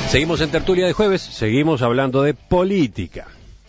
Seguimos en Tertulia de Jueves, seguimos hablando de política.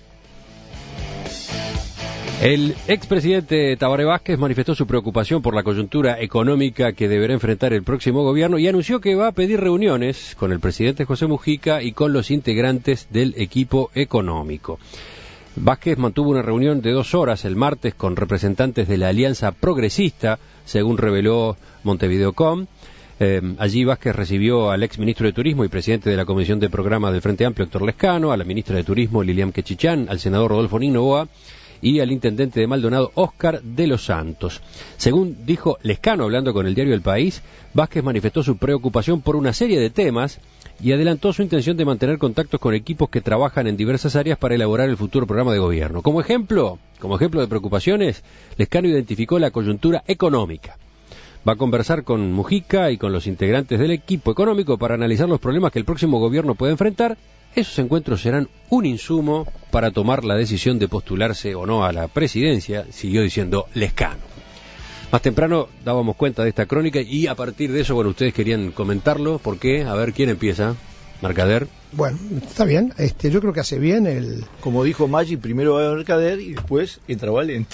El expresidente Tabaré Vázquez manifestó su preocupación por la coyuntura económica que deberá enfrentar el próximo gobierno y anunció que va a pedir reuniones con el presidente José Mujica y con los integrantes del equipo económico. Vázquez mantuvo una reunión de 2 horas el martes con representantes de la Alianza Progresista, según reveló Montevideocom. Allí Vázquez recibió al exministro de Turismo y presidente de la Comisión de Programa del Frente Amplio, Héctor Lescano, a la ministra de Turismo, Lilian Quechichán, al senador Rodolfo Ninoboa y al intendente de Maldonado, Óscar de los Santos. Según dijo Lescano, hablando con el diario El País, Vázquez manifestó su preocupación por una serie de temas y adelantó su intención de mantener contactos con equipos que trabajan en diversas áreas para elaborar el futuro programa de gobierno. Como ejemplo de preocupaciones, Lescano identificó la coyuntura económica. Va a conversar con Mujica y con los integrantes del equipo económico para analizar los problemas que el próximo gobierno puede enfrentar. Esos encuentros serán un insumo para tomar la decisión de postularse o no a la presidencia, siguió diciendo Lescano. Más temprano dábamos cuenta de esta crónica y a partir de eso, bueno, ustedes querían comentarlo. ¿Por qué? A ver, ¿quién empieza? Mercader. Bueno, está bien. Yo creo que hace bien el... Como dijo Maggi, primero va a Mercader y después entra Valente.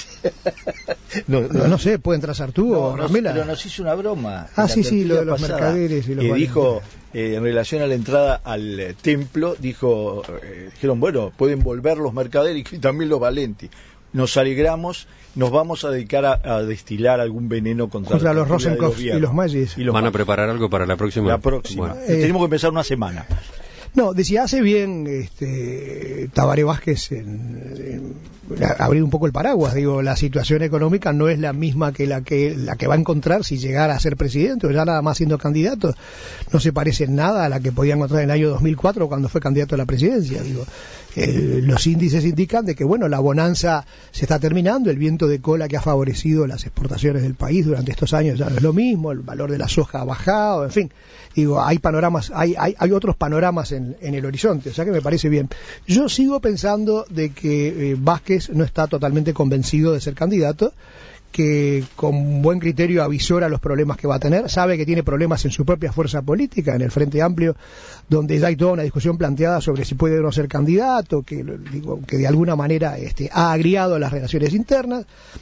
No sé, puede entrar Sartú o Ramela. Pero nos hizo una broma. Sí, lo de los mercaderes y los Valentes. Dijo, en relación a la entrada al templo, dijeron, bueno, pueden volver los mercaderes y también los Valenti. Nos alegramos, nos vamos a dedicar a destilar algún veneno contra los Rosenkopf y los Magis. ¿Van a preparar algo para la próxima? La próxima. Bueno. Tenemos que empezar una semana. No, decía, hace bien Tabaré Vázquez en abrir un poco el paraguas. Digo, la situación económica no es la misma que la que va a encontrar si llegara a ser presidente o ya nada más siendo candidato. No se parece en nada a la que podía encontrar en el año 2004 cuando fue candidato a la presidencia. Digo, los índices indican de que, bueno, la bonanza se está terminando, el viento de cola que ha favorecido las exportaciones del país durante estos años ya no es lo mismo, el valor de la soja ha bajado, en fin. Digo, hay panoramas, hay otros panoramas en el horizonte, o sea que me parece bien. Yo sigo pensando de que Vázquez no está totalmente convencido de ser candidato, que con buen criterio avisora los problemas que va a tener, sabe que tiene problemas en su propia fuerza política, en el Frente Amplio, donde ya hay toda una discusión planteada sobre si puede o no ser candidato, que de alguna manera ha agriado las relaciones internas,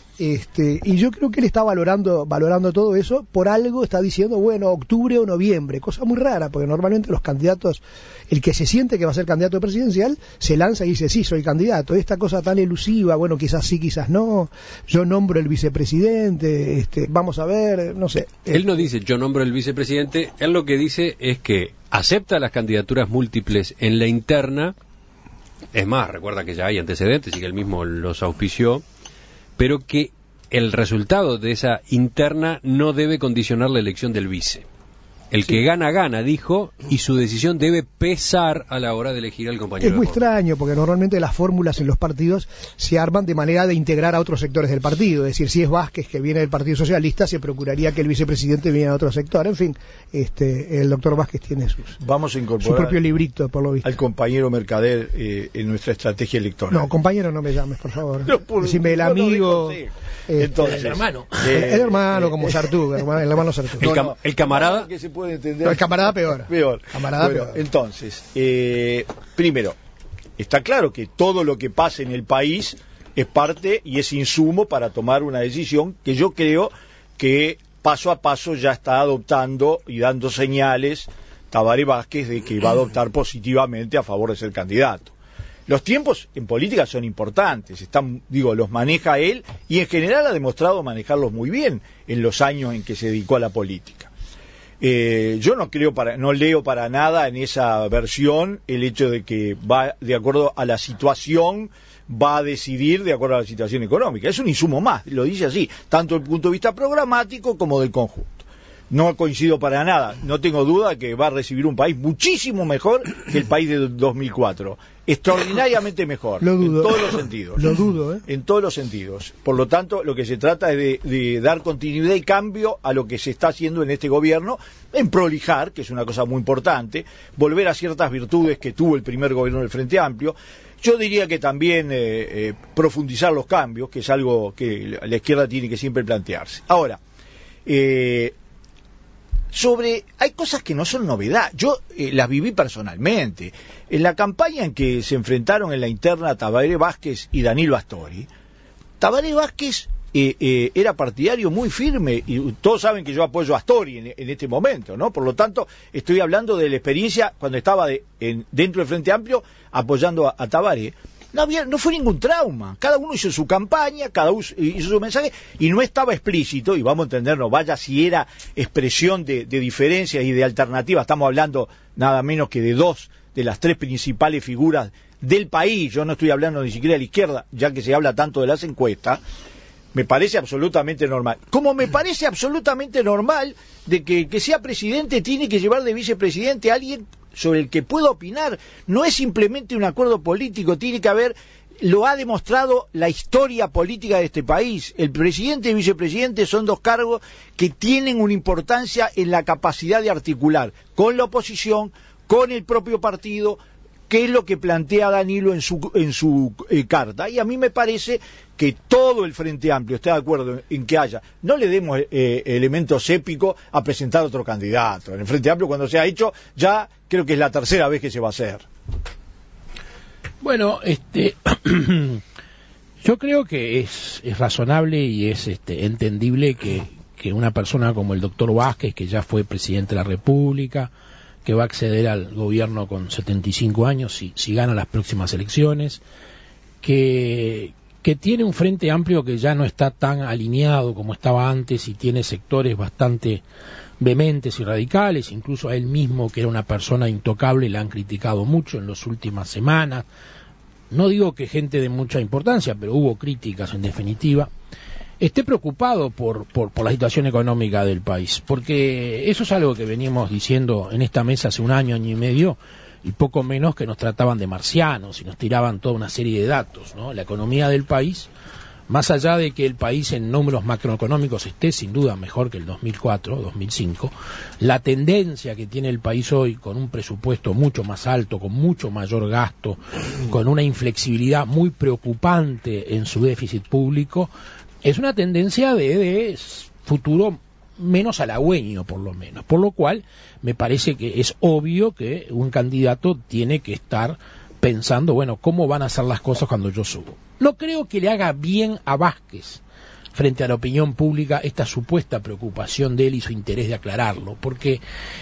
y yo creo que él está valorando todo eso. Por algo está diciendo, bueno, octubre o noviembre, cosa muy rara, porque normalmente los candidatos, el que se siente que va a ser candidato presidencial, se lanza y dice, sí, soy candidato. Esta cosa tan elusiva, bueno, quizás sí, quizás no, yo nombro el vicepresidente, vamos a ver, no sé. Él no dice, yo nombro el vicepresidente, él lo que dice es que acepta las candidaturas múltiples en la interna, es más, recuerda que ya hay antecedentes y que él mismo los auspició, pero que el resultado de esa interna no debe condicionar la elección del vice. El que gana, gana, dijo, y su decisión debe pesar a la hora de elegir al compañero. Es muy extraño, porque normalmente las fórmulas en los partidos se arman de manera de integrar a otros sectores del partido. Es decir, si es Vázquez, que viene del Partido Socialista, se procuraría que el vicepresidente viniera de otro sector. En fin, el doctor Vázquez tiene Vamos a incorporar su propio librito, por lo visto. Al compañero Mercader en nuestra estrategia electoral. No, compañero, no me llames, por favor. No, decime el amigo. Entonces, el hermano. El hermano, como Sartú, el hermano Sartú. El camarada. Que se puede entender. No, el camarada peor. Camarada bueno, peor. Entonces, primero, está claro que todo lo que pasa en el país es parte y es insumo para tomar una decisión que yo creo que paso a paso ya está adoptando y dando señales Tabaré Vázquez de que va a adoptar positivamente a favor de ser candidato. Los tiempos en política son importantes, los maneja él y en general ha demostrado manejarlos muy bien en los años en que se dedicó a la política. Yo no leo para nada en esa versión el hecho de que va de acuerdo a la situación, va a decidir de acuerdo a la situación económica. Es un insumo más, lo dice así, tanto desde el punto de vista programático como del conjunto. No coincido para nada, no tengo duda que va a recibir un país muchísimo mejor que el país de 2004, extraordinariamente mejor, lo dudo. En todos los sentidos. Lo dudo, En todos los sentidos. Por lo tanto, lo que se trata es de dar continuidad y cambio a lo que se está haciendo en este gobierno, en prolijar, que es una cosa muy importante, volver a ciertas virtudes que tuvo el primer gobierno del Frente Amplio. Yo diría que también profundizar los cambios, que es algo que la izquierda tiene que siempre plantearse. Ahora, hay cosas que no son novedad. Yo las viví personalmente. En la campaña en que se enfrentaron en la interna Tabaré Vázquez y Danilo Astori, Tabaré Vázquez era partidario muy firme, y todos saben que yo apoyo a Astori en este momento, ¿no? Por lo tanto, estoy hablando de la experiencia cuando estaba dentro del Frente Amplio apoyando a Tabaré. No fue ningún trauma, cada uno hizo su campaña, cada uno hizo su mensaje, y no estaba explícito, y vamos a entendernos, vaya si era expresión de diferencias y de alternativas. Estamos hablando nada menos que de dos de las tres principales figuras del país. Yo no estoy hablando ni siquiera de la izquierda, ya que se habla tanto de las encuestas. Me parece absolutamente normal. Como me parece absolutamente normal de que el que sea presidente tiene que llevar de vicepresidente a alguien sobre el que pueda opinar. No es simplemente un acuerdo político, tiene que haber, lo ha demostrado la historia política de este país. El presidente y vicepresidente son dos cargos que tienen una importancia en la capacidad de articular con la oposición, con el propio partido, que es lo que plantea Danilo en su carta. Y a mí me parece que todo el Frente Amplio está de acuerdo en que no le demos elementos épicos a presentar otro candidato. En el Frente Amplio, cuando se ha hecho, ya creo que es la tercera vez que se va a hacer. Bueno, yo creo que es razonable y es entendible que una persona como el doctor Vázquez, que ya fue presidente de la República, que va a acceder al gobierno con 75 años si gana las próximas elecciones, que tiene un Frente Amplio que ya no está tan alineado como estaba antes y tiene sectores bastante vehementes y radicales, incluso a él mismo, que era una persona intocable, le han criticado mucho en las últimas semanas. No digo que gente de mucha importancia, pero hubo críticas en definitiva. Esté preocupado por la situación económica del país, porque eso es algo que venimos diciendo en esta mesa hace un año y medio, y poco menos que nos trataban de marcianos y nos tiraban toda una serie de datos, ¿no? La economía del país, más allá de que el país en números macroeconómicos esté sin duda mejor que el 2004, 2005, la tendencia que tiene el país hoy, con un presupuesto mucho más alto, con mucho mayor gasto, con una inflexibilidad muy preocupante en su déficit público, es una tendencia de futuro menos halagüeño, por lo menos. Por lo cual, me parece que es obvio que un candidato tiene que estar pensando, bueno, ¿cómo van a ser las cosas cuando yo subo? No creo que le haga bien a Vázquez, frente a la opinión pública, esta supuesta preocupación de él y su interés de aclararlo, porque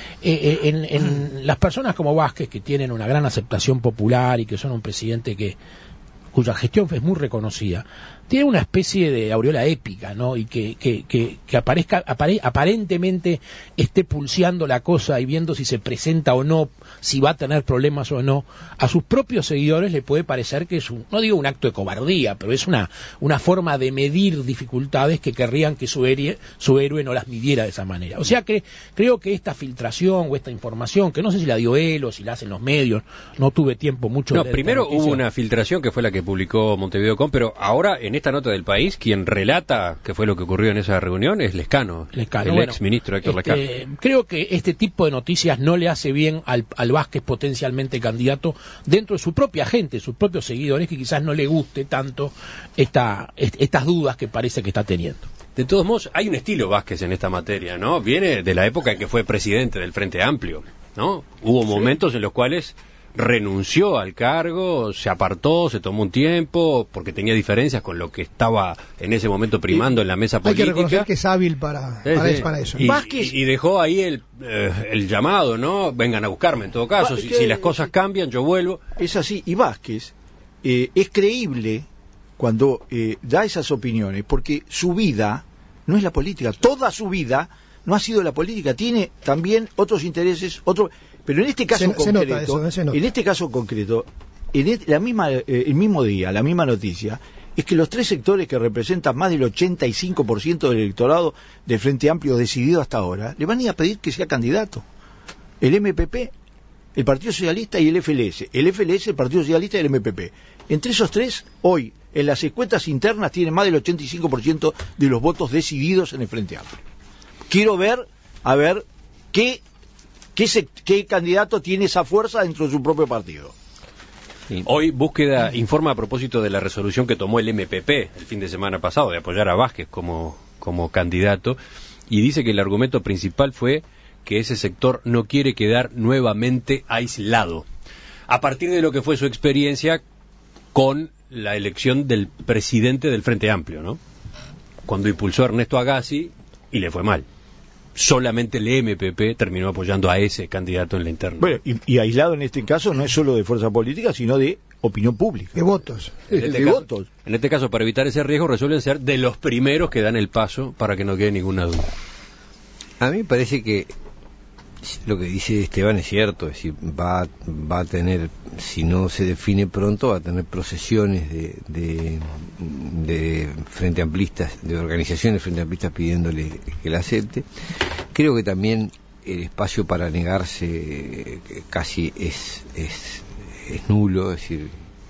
en las personas como Vázquez, que tienen una gran aceptación popular y que son un presidente cuya gestión es muy reconocida, tiene una especie de aureola épica, ¿no? Y que aparentemente esté pulseando la cosa y viendo si se presenta o no, si va a tener problemas o no, a sus propios seguidores le puede parecer que es no digo un acto de cobardía, pero es una forma de medir dificultades que querrían que su héroe no las midiera de esa manera. O sea que creo que esta filtración o esta información, que no sé si la dio él o si la hacen los medios, no tuve tiempo mucho de leer. Primero hubo una filtración que fue la que publicó Montevideo.com, pero ahora en esta nota del País, quien relata qué fue lo que ocurrió en esa reunión es Lescano, el ex ministro Héctor Lescano. Creo que este tipo de noticias no le hace bien al Vázquez potencialmente candidato dentro de su propia gente, sus propios seguidores, que quizás no le guste tanto estas dudas que parece que está teniendo. De todos modos, hay un estilo Vázquez en esta materia, ¿no? Viene de la época en que fue presidente del Frente Amplio, ¿no? Hubo momentos en los cuales renunció al cargo, se apartó, se tomó un tiempo, porque tenía diferencias con lo que estaba en ese momento primando en la mesa política. Hay que reconocer que es hábil para eso. Y dejó ahí el llamado, ¿no? Vengan a buscarme, en todo caso, si las cosas cambian, yo vuelvo. Es así, y Vázquez es creíble cuando da esas opiniones, porque su vida no es la política, toda su vida no ha sido la política, tiene también otros intereses, pero en este caso en este caso concreto, el mismo día, la misma noticia, es que los tres sectores que representan más del 85% del electorado del Frente Amplio decidido hasta ahora, le van a ir a pedir que sea candidato. El MPP, el Partido Socialista y el FLS. El FLS, el Partido Socialista y el MPP. Entre esos tres, hoy, en las encuestas internas, tienen más del 85% de los votos decididos en el Frente Amplio. Quiero ver, ¿qué candidato tiene esa fuerza dentro de su propio partido? Sí. Hoy Búsqueda informa a propósito de la resolución que tomó el MPP el fin de semana pasado de apoyar a Vázquez como candidato, y dice que el argumento principal fue que ese sector no quiere quedar nuevamente aislado. A partir de lo que fue su experiencia con la elección del presidente del Frente Amplio, ¿no? Cuando impulsó a Ernesto Agassi y le fue mal. Solamente el MPP terminó apoyando a ese candidato en la interna. Bueno, y aislado en este caso no es solo de fuerza política, sino de opinión pública. De votos. En este caso, para evitar ese riesgo, resuelven ser de los primeros que dan el paso para que no quede ninguna duda. A mí me parece que lo que dice Esteban es cierto, es decir, va a tener, si no se define pronto, va a tener procesiones de frente amplistas, de organizaciones frente amplistas pidiéndole que la acepte. Creo que también el espacio para negarse casi es nulo, es decir,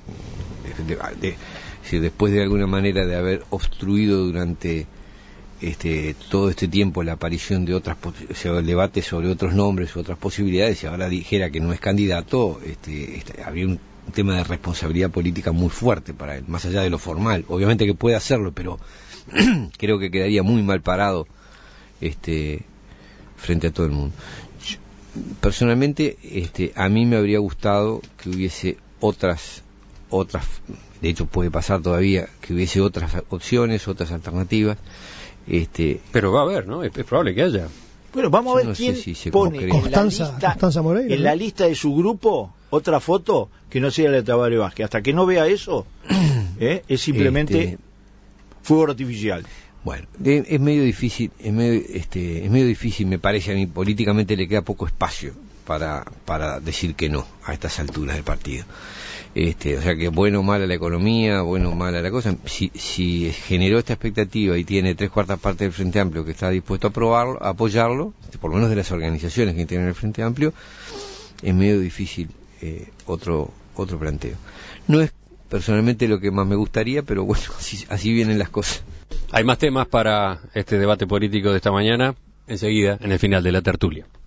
después de alguna manera de haber obstruido durante todo este tiempo la aparición de otras, o sea, el debate sobre otros nombres, otras posibilidades, y ahora dijera que no es candidato, habría un tema de responsabilidad política muy fuerte para él, más allá de lo formal. Obviamente que puede hacerlo, pero creo que quedaría muy mal parado frente a todo el mundo. Personalmente, a mí me habría gustado que hubiese otras, de hecho puede pasar todavía, que hubiese otras opciones, otras alternativas. Pero va a haber, ¿no? Es probable que haya. Bueno, vamos a ver quién pone en la lista de su grupo otra foto que no sea la de Tabaré Vázquez. Hasta que no vea eso, es simplemente fuego artificial. Bueno, es medio difícil, es medio difícil, me parece a mí, políticamente le queda poco espacio para decir que no a estas alturas del partido. O sea que bueno o mala la economía, bueno o mala la cosa, si generó esta expectativa y tiene 3/4 partes del Frente Amplio que está dispuesto a apoyarlo, por lo menos de las organizaciones que tienen el Frente Amplio, es medio difícil otro planteo. No es personalmente lo que más me gustaría, pero bueno, así vienen las cosas. Hay más temas para este debate político de esta mañana, enseguida, en el final de la tertulia.